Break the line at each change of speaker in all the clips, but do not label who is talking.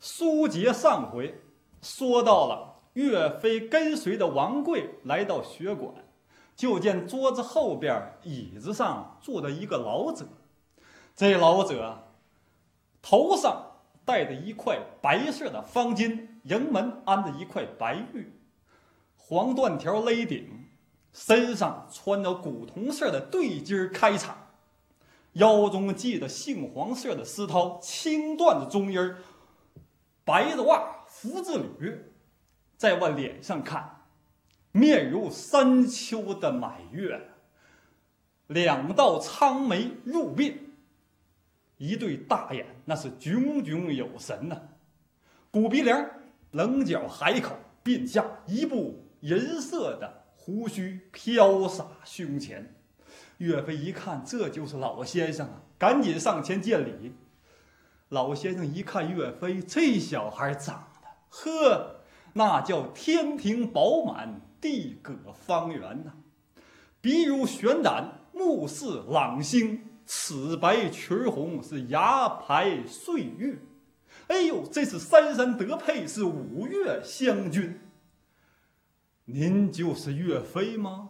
书接上回，说到了岳飞跟随着王贵来到学馆，就见桌子后边椅子上坐着一个老者。这老者头上戴着一块白色的方巾，营门安着一块白玉，黄缎条勒顶，身上穿着古铜色的对襟开场，腰中系着杏黄色的丝绦，青缎子中音，白的袜，福字履。再往脸上看，面如山丘的满月，两道苍眉入鬓，一对大眼那是炯炯有神呐、骨鼻梁，棱角海口，鬓下一部银色的胡须飘洒胸前。岳飞一看，这就是老先生啊，赶紧上前见礼。老先生一看岳飞，这小孩长得呵，那叫天庭饱满，地阁方圆呐、鼻如悬胆，目似朗星，齿白裙红，是牙排岁月。哎呦，这是三山得配，是五岳相君。您就是岳飞吗？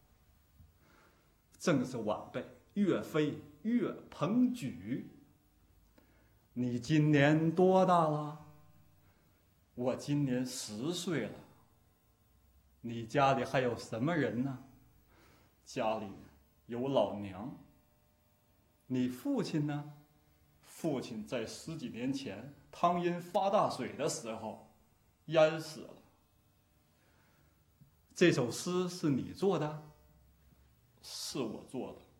正是晚辈岳飞，岳鹏举。你今年多大了？我今年10岁了。你家里还有什么人呢？家里有老娘。你父亲呢？父亲在10几年前汤阴发大水的时候淹死了。这首诗是你做的？是我做的。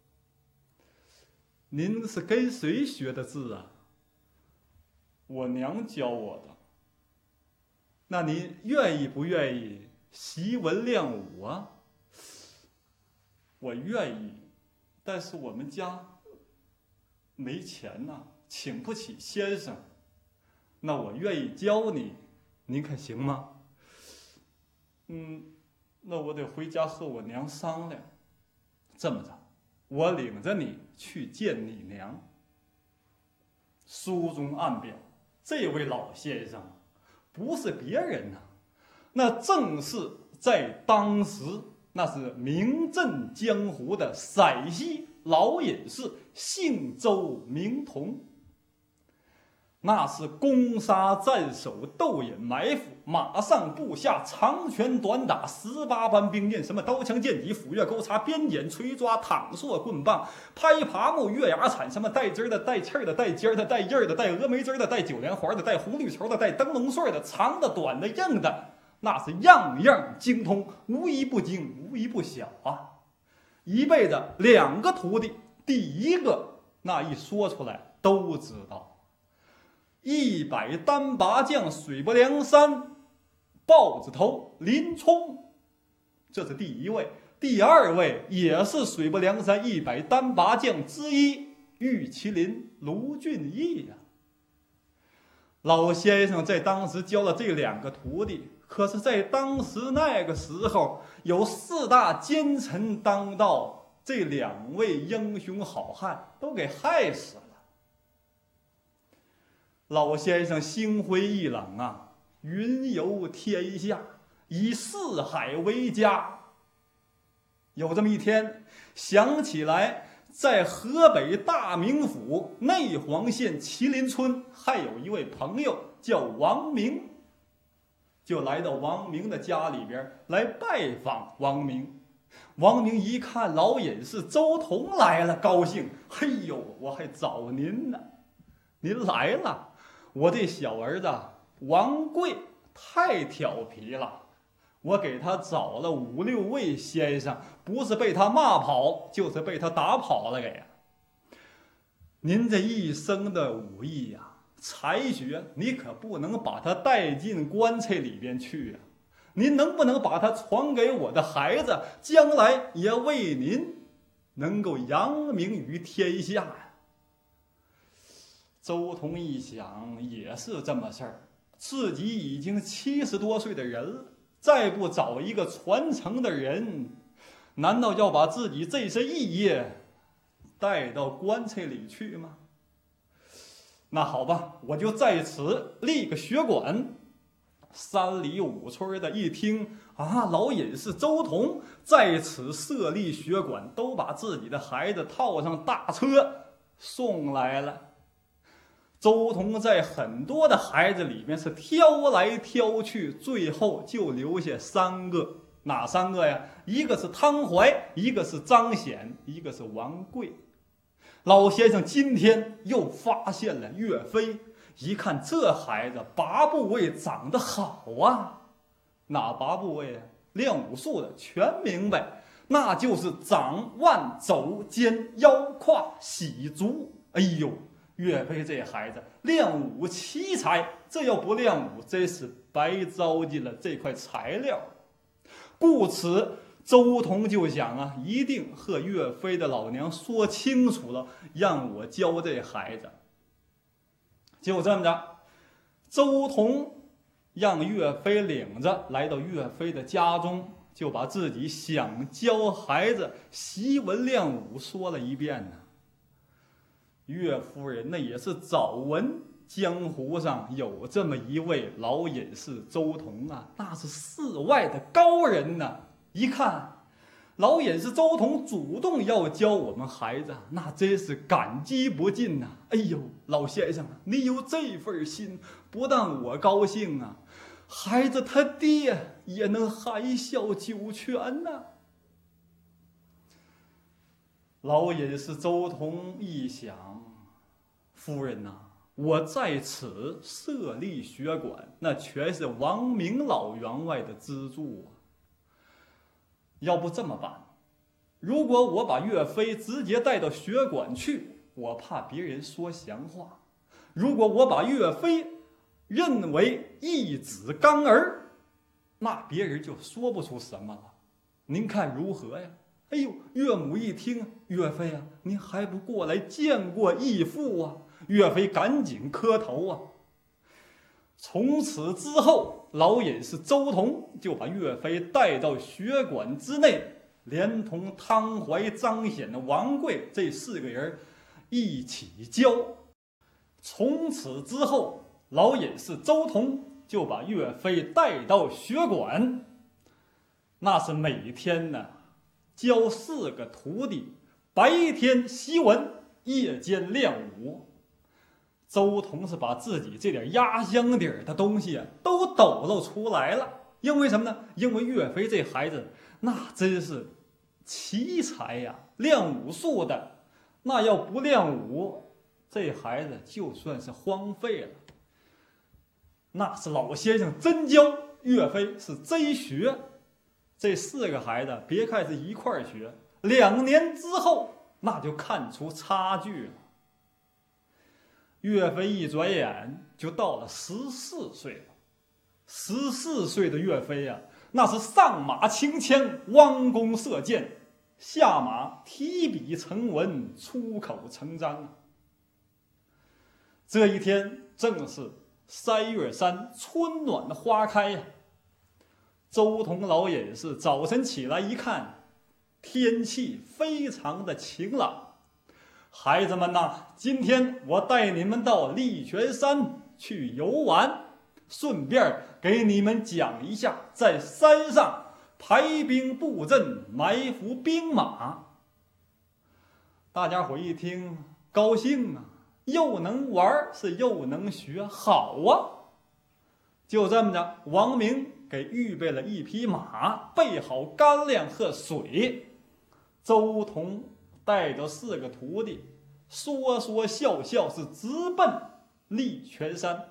您是跟谁学的字啊？我娘教我的。那您愿意不愿意习文亮武啊？我愿意，但是我们家没钱呐、请不起先生。那我愿意教你，您看行吗？那我得回家和我娘商量。这么着，我领着你去见你娘。书中暗表，这位老先生不是别人呐、那正是在当时那是名震江湖的陕西老隐士，姓周名同。那是攻杀战守，斗隐埋伏，马上步下，长拳短打，18般兵刃，什么刀枪剑戟斧钺钩叉鞭锏锤抓躺槊棍棒拍爬木月牙铲，什么带枝的带气的带尖的带叶的带峨眉枝的带九连环的带红绿绸的带灯笼穗的长的短的硬的，那是样样精通，无一不精，无一不晓啊。一辈子2个徒弟，第一个那一说出来都知道。100单拔将水泊梁山，豹子头林冲，这是第一位。第二位也是水泊梁山100单拔将之一，玉麒麟卢俊义呀、老先生在当时教了这2个徒弟，可是在当时那个时候，有4大奸臣当道，这2位英雄好汉都给害死了。老先生心灰意冷啊，云游天下，以四海为家。有这么一天，想起来在河北大名府内黄县麒麟村还有一位朋友叫王明，就来到王明的家里边来拜访王明。王明一看老隐士周同来了，高兴，嘿呦，我还找您呢，您来了。我这小儿子王贵太调皮了，我给他找了5、6位先生，不是被他骂跑，就是被他打跑了给。您这一生的武艺呀、才学，你可不能把他带进棺材里边去啊！您能不能把他传给我的孩子，将来也为您能够扬名于天下呀？周同一想，也是这么事儿，自己已经70多岁的人了，再不找一个传承的人，难道要把自己这身艺业带到棺材里去吗？ 那好吧，我就在此立个学馆。3里5村的一听啊，老隐士周同在此设立学馆，都把自己的孩子套上大车送来了。周同在很多的孩子里面是挑来挑去，最后就留下3个。哪3个呀？一个是汤怀，一个是张显，一个是王贵。老先生今天又发现了岳飞，一看这孩子8部位长得好啊。哪8部位啊？练武术的全明白，那就是掌腕肘肩腰胯喜足。哎呦，岳飞这孩子练武奇才，这要不练武真是白糟践了这块材料。故此周同就想啊，一定和岳飞的老娘说清楚了，让我教这孩子。就这么着，周同让岳飞领着来到岳飞的家中，就把自己想教孩子习文练武说了一遍呢。岳夫人那也是早闻江湖上有这么一位老隐士周同啊，那是世外的高人呐。一看老隐士周同主动要教我们孩子，那真是感激不尽呐。哎呦，老先生，你有这份心，不但我高兴啊，孩子他爹也能含笑九泉呐。老隐士周同一想，夫人呐，我在此设立学馆，那全是王明老员外的资助啊。要不这么办，如果我把岳飞直接带到学馆去，我怕别人说闲话；如果我把岳飞认为一子干儿，那别人就说不出什么了。您看如何呀？哎呦，岳母一听，岳飞啊，您还不过来见过义父啊？岳飞赶紧磕头啊。从此之后，老隐士周同就把岳飞带到学馆之内，连同汤怀、张显的王贵这4个人一起教。从此之后，老隐士周同就把岳飞带到学馆，那是每天呢教4个徒弟，白天习文，夜间练武。周同是把自己这点压箱底儿的东西都抖露出来了。因为什么呢？因为岳飞这孩子那真是奇才呀，练武术的，那要不练武，这孩子就算是荒废了。那是老先生真教，岳飞是真学。这4个孩子别看是一块儿学，2年之后那就看出差距了。岳飞一转眼就到了14岁了。14岁的岳飞啊，那是上马擎枪，弯弓射箭，下马提笔成文，出口成章啊。这一天正是3月3，春暖花开呀。周同老隐士早晨起来一看，天气非常的晴朗。孩子们呐，今天我带你们到力泉山去游玩，顺便给你们讲一下在山上排兵布阵，埋伏兵马。大家伙一听高兴啊，又能玩是又能学，好啊。就这么着，王明给预备了一匹马，备好干粮和水。周同带着4个徒弟，说说笑笑是直奔力泉山。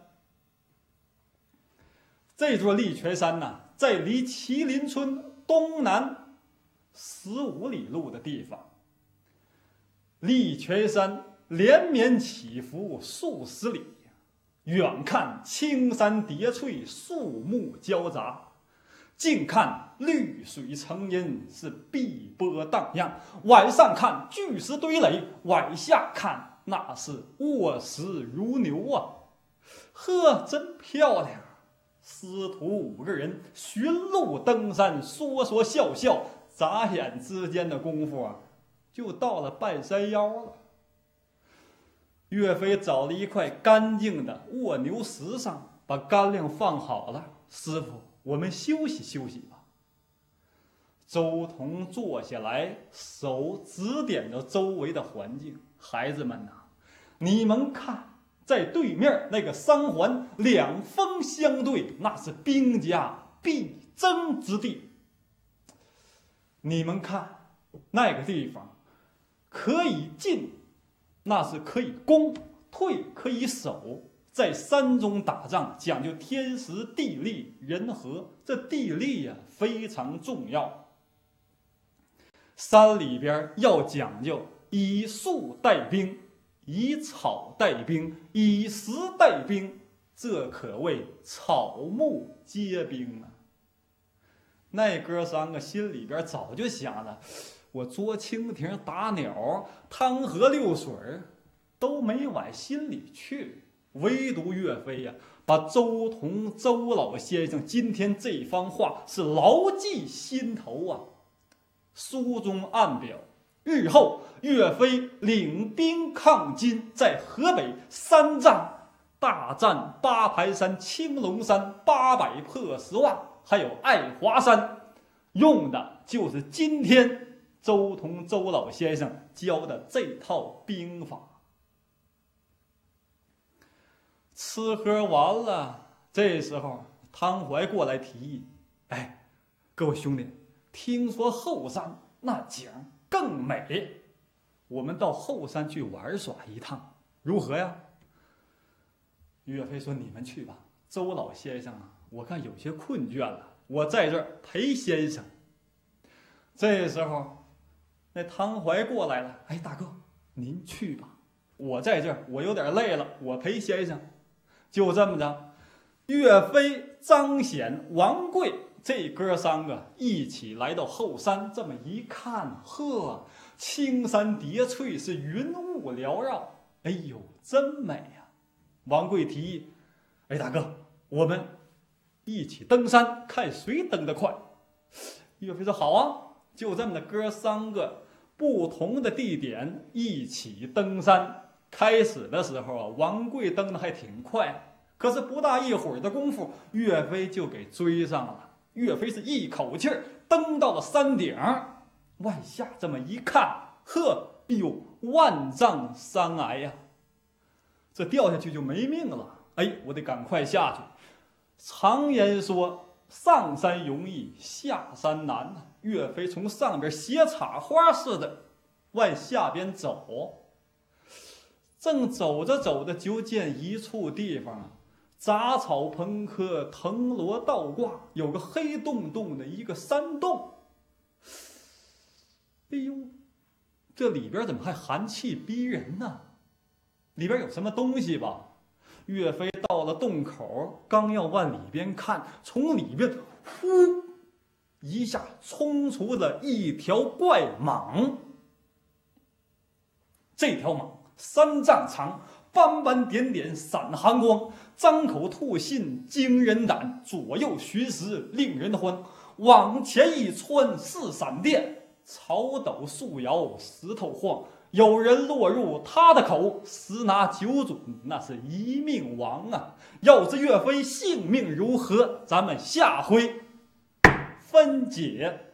这座力泉山呢，在离麒麟村东南15里路的地方。力泉山连绵起伏数十里，远看青山叠翠，树木交杂，近看绿水成荫，是碧波荡漾；晚上看巨石堆垒，晚下看那是卧石如牛啊！呵，真漂亮！师徒5个人寻路登山，说说笑笑，眨眼之间的功夫啊，就到了半山腰了。 岳飞找了一块干净的卧牛石上，把干粮放好了。师傅，我们休息休息吧。周同坐下来，手指点着周围的环境。孩子们呐，你们看，在对面那个三环，两峰相对，那是兵家必争之地。你们看那个地方，可以进，那是可以攻；退可以守。在山中打仗讲究天时地利人和，这地利呀非常重要。山里边要讲究以树带兵，以草带兵，以石带兵，这可谓草木皆兵啊。那哥三个心里边早就想着，我捉蜻蜓打鸟，汤河流水都没往心里去。唯独岳飞呀，把周同周老先生今天这番话是牢记心头啊。书中暗表，日后岳飞领兵抗金，在河北3战大战八排山、青龙山、800破10万，还有爱华山，用的就是今天周同周老先生教的这套兵法。吃喝完了，这时候汤怀过来提议：“哎，各位兄弟，听说后山那景更美，我们到后山去玩耍一趟，如何呀？”岳飞说：“你们去吧，周老先生啊，我看有些困倦了，我在这儿陪先生。”这时候，那汤怀过来了：“哎，大哥，您去吧，我在这儿，我有点累了，我陪先生。”就这么着，岳飞、张显、王贵这哥三个一起来到后山，这么一看，呵，青山叠翠，是云雾缭绕，哎呦，真美呀！王贵提议：“哎，大哥，我们一起登山，看谁登得快。”岳飞说：“好啊！”就这么的，哥三个不同的地点一起登山。开始的时候啊，王贵登的还挺快，可是不大一会儿的功夫，岳飞就给追上了。岳飞是一口气儿登到了山顶，往下这么一看，呵，哎呦，万丈山崖呀！这掉下去就没命了。哎，我得赶快下去。常言说，上山容易下山难呐。岳飞从上边斜插花似的往下边走。正走着走着，就见一处地方啊，杂草蓬科，藤萝倒挂，有个黑洞洞的一个山洞。哎呦，这里边怎么还寒气逼人呢？里边有什么东西吧？岳飞到了洞口，刚要往里边看，从里边呼一下冲出了一条怪蟒。这条蟒3丈长，斑斑点点闪寒光，张口吐信惊人胆，左右寻食令人欢，往前一窜似闪电，草陡树摇石头晃，有人落入他的口，十拿九准，那是一命亡啊！要知岳飞性命如何，咱们下回分解。